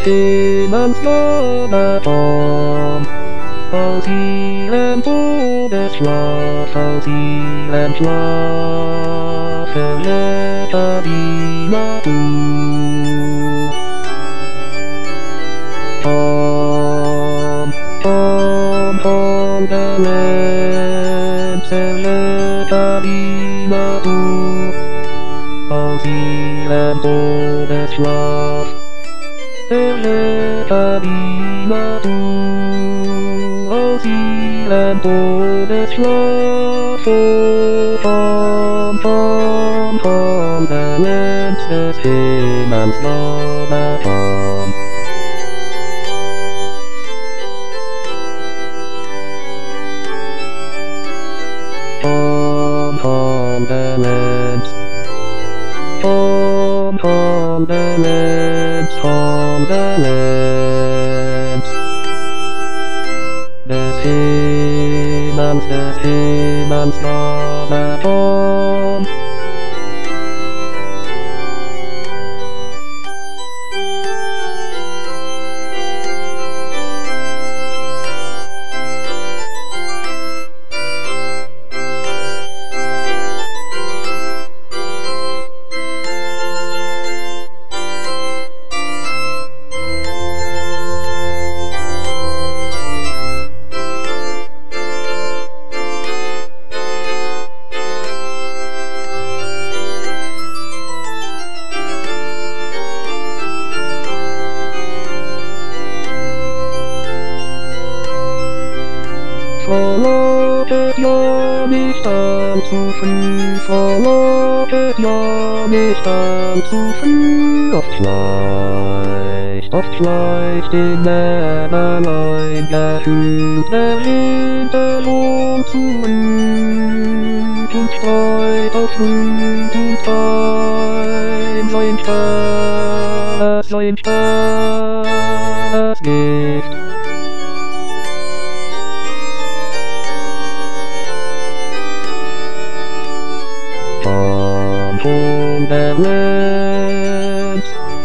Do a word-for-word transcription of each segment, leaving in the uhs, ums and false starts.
Himmelsgötterform. Aus ihrem Todesschlaf, aus ihrem Schlaf erlöse die Natur. Vom, vom, vom der Lenz erlöse die Natur. Aus ihrem Todesschlaf erlöse die Natur. Aus ihrem Todesschlaf, vom, vom, vom der Lenz des Himmels Gotterform. Vom, vom der Lenz, vom, vom der Lenz, vom der Lenz des Himmels, des Himmels Gotterform. Verlochet ja nicht allzu früh, verlochet ja nicht allzu früh, oft schleicht, oft schleicht in Nebelein gefühlt der Hintergrund zurück und streut auf Grün und Wein sein Spaß, sein Spaß Gift. Von der Lenz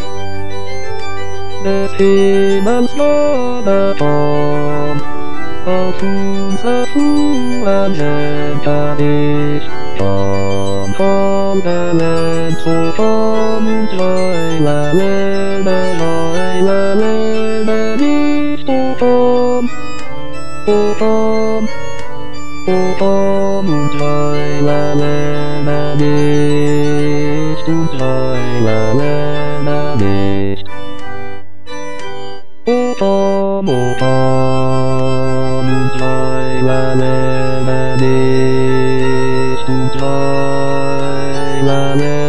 des Himmels Gotterform, auf unsere Spuren lenkt er dich. Vom, von der Lenz, so komm und leile, leile, leile, leile nicht, o komm, o komm, o komm und leile, leile nicht, und leile, leile nicht. O komm, o komm und leile, leile nicht, und leile, leile